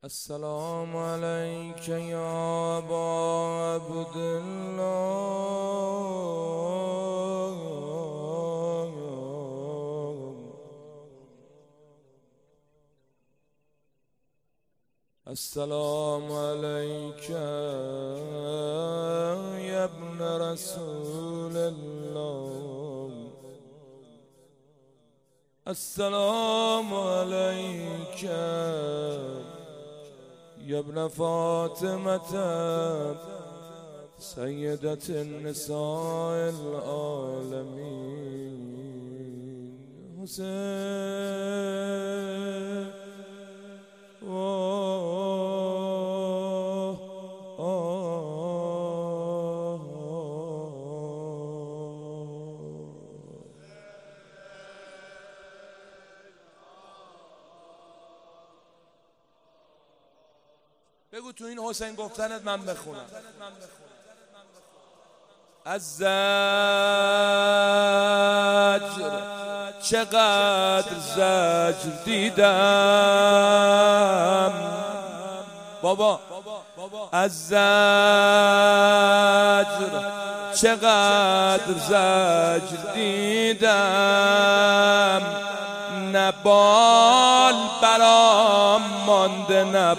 السلام عليك يا أبا عبد الله. السلام عليك يا ابن رسول الله. السلام عليك يا ابن فاطمة سيدة النساء العالمين. حسين بگو تو این حسین گفتنت من بخونم. از زجر چقدر زجر دیدم بابا، از زجر چقدر زجر دیدم، نه بال برام مانده نه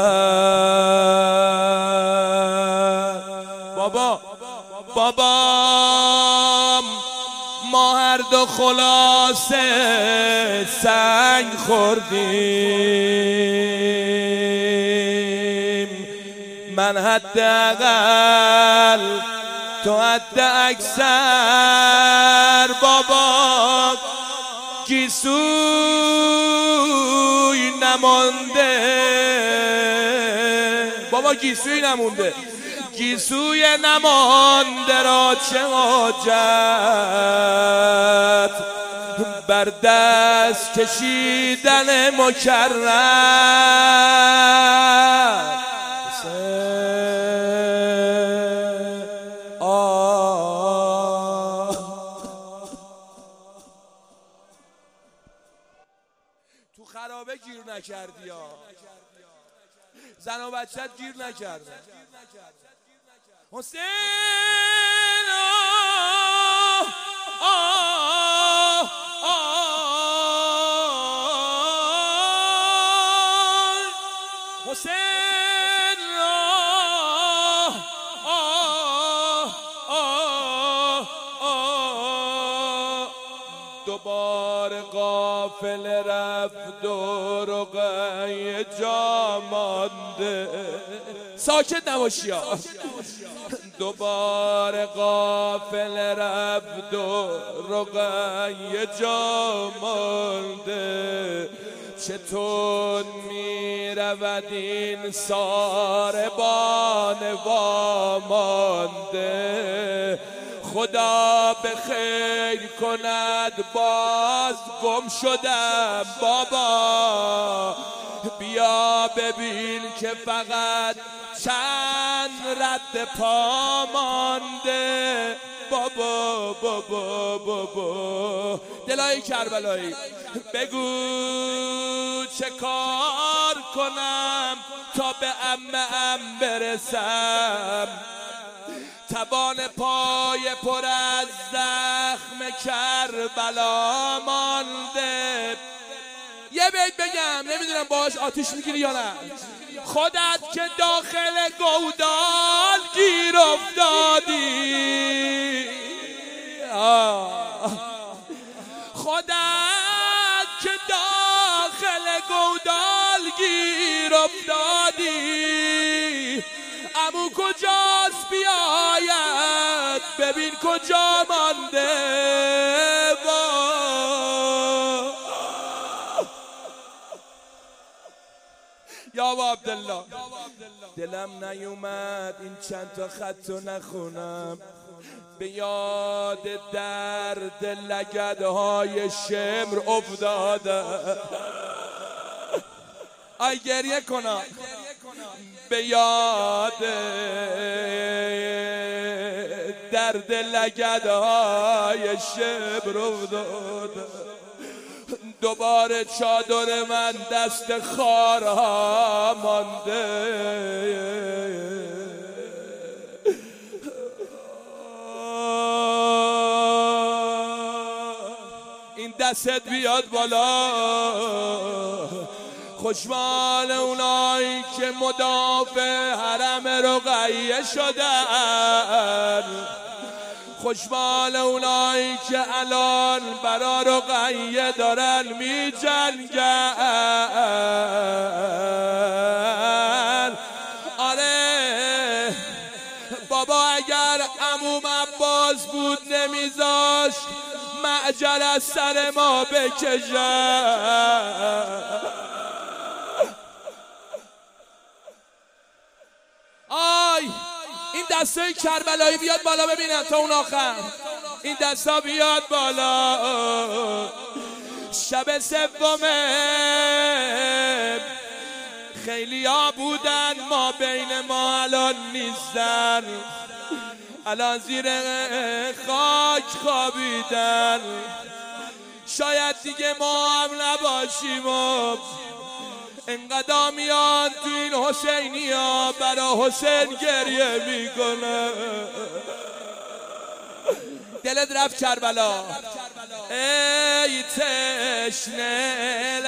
پر. بابام ما هر دو خلاصه سنگ خوردیم، من حداقل تو حد اکثر. بابا گیسوی نمانده، بابا گیسوی نمونده، گیسوی نمانده را چه حاجت بر دست کشیدن مکرر. تو خرابه گیر نکردی یا زن و بچت گیر نکرده. حسین حسین دوباره قافله رفت و رقیه جا مانده. ساکت نباشی ها. دوباره قافله رفت و رقیه جا مانده. چطور می رود این ساربان وامانده، خدا به خیر کند باز گم شدم. بابا بیا ببین که فقط چند رد پا مانده. بابا بابا بابا دلای کربلایی بگو چه کار کنم تا به عمم برسم، تبان پای پر از زخم کربلا مانده. یه بیت بگم نمیدونم باهاش آتیش میگیری یا نه. خودت که داخل گودال گیر افتادی، خودت که داخل گودال گیر افتادی، عمو کجاست بیاید ببین کجا مانده. یا ابا عبدالله دلم نیومد این چند تا خطو نخونم، به یاد درد لگدهای شمر افتادم. آی گریه کنم، به یاد درد لگدهای شمر افتادم. دوباره چادر من دست خارها مانده. این دستت بیاد بالا، خوشمال اونایی که مدافع حرم رقیه شدن، خوشمال اونایی که الان برا رقیه دارن می جنگن. آره بابا، اگر عموم عباس بود نمیذاشت معجل از سر ما بکشن. آی این دستای کربلایی بیاد بالا ببینم تا اون آخر. این دستا بیاد بالا. شب سومه خیلی ها بودن، ما بین ما الان نیستن، الان زیر خاک خوابیدن. شاید دیگه ما هم نباشیم و انقدر میان تو این حسینی ها برا حسین گریه میکنه. دلت رفت کربلا. ای تشنه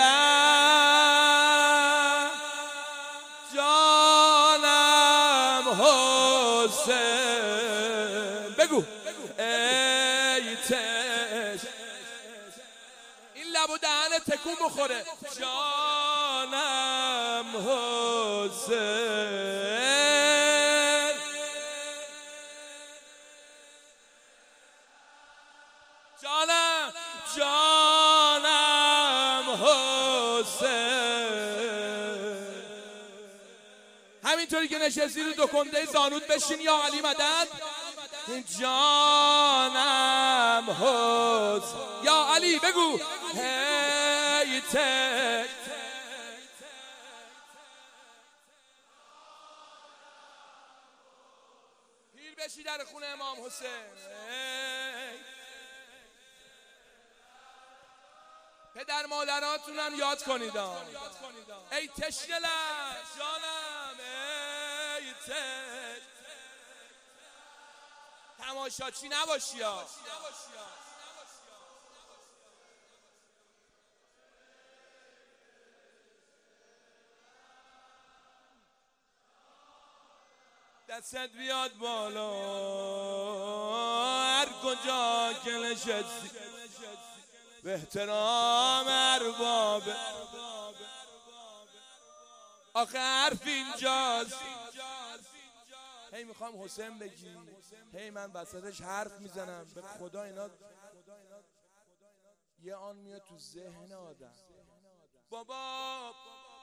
لب جانم حسین، بگو ای این لب و دهن تکون بخوره. جانم حسین، جانم جانم حسین. همینطوری که نشستی رو دو کنده زانود بشین یا علی مدد. جانم حسین، یا علی بگو هی تک. پیر بشی در خونه امام حسین. پدر مادراتونم یاد کنید. ای تشنه لب جانم، ای تک. تماشاچی نباشی ها. دستت بیاد بالا هر کجا که نشستی، به احترام ارباب. آخه حرف اینجاست. هی میخوام حسین بگی، هی من وسطش حرف میزنم. به خدا اینا یه آن میاد تو ذهن آدم. بابا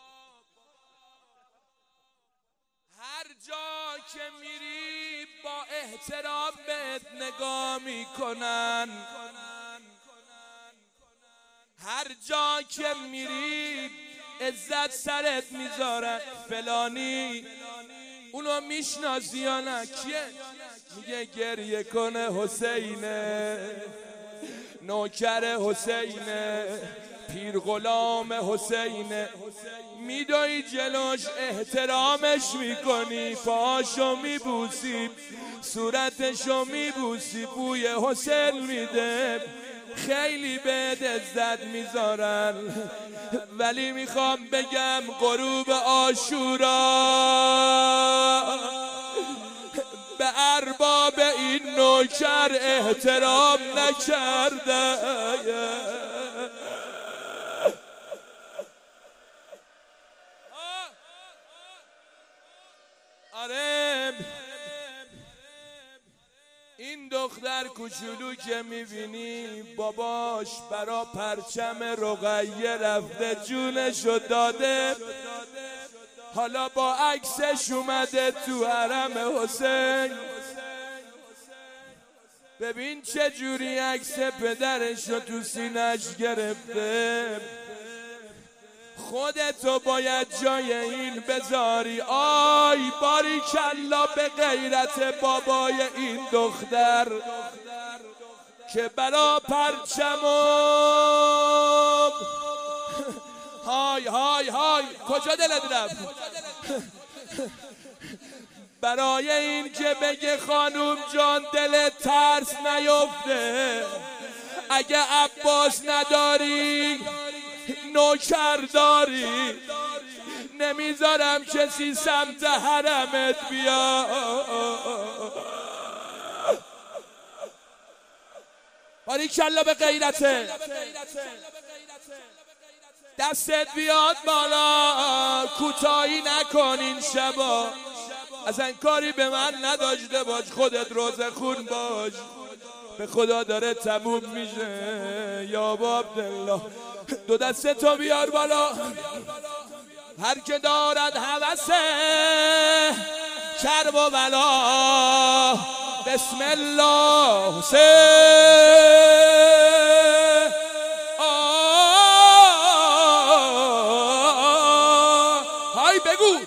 هر جا که میری با احترام بهت نگاه میکنن، هر جا که میری عزت سرت میذارن. فلانی اونو میشناسی یا نه؟ کیه؟ میگه گریه کنه حسینه، نوکر حسینه، پیر غلام حسینه. میدایی جلوش احترامش میکنی، پاشو میبوسی، صورتشو میبوسی، بوی حسین میده، خیلی بهت عزت میذارن. ولی میخوام بگم غروب عاشورا به ارباب این نوکر احترام نکرده. آره این دختر کوچولو که میبینی باباش برا پرچم رقیه رفته جونشو داده، حالا با عکسش اومده تو حرم حسین. ببین چه جوری عکس پدرشو تو سینه‌اش گرفته. خودتو باید جای این بذاری. آی باریکلا به غیرت بابای این دختر که برا پرچم های های های کجا دلت رفت؟ برای این که بگه خانوم جان دلت ترس نیفته، اگه عباس نداری نوکر داری، نمیذارم کسی سمت حرمت بیا. باریکلا به غیرته، دستت بیاد بالا، کوتاهی نکن این شبا، اصلا کاری به من نداشته باش، خودت روزه خون باش، به خدا داره تموم میشه. یا ابا عبدالله دو دستتو بیار بالا، هر که دارد هوسه کرب و بلا، بسم الله های بگو،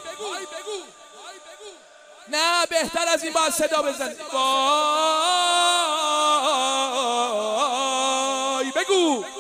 نه بهتر از این باید صدا بزن، وای بگو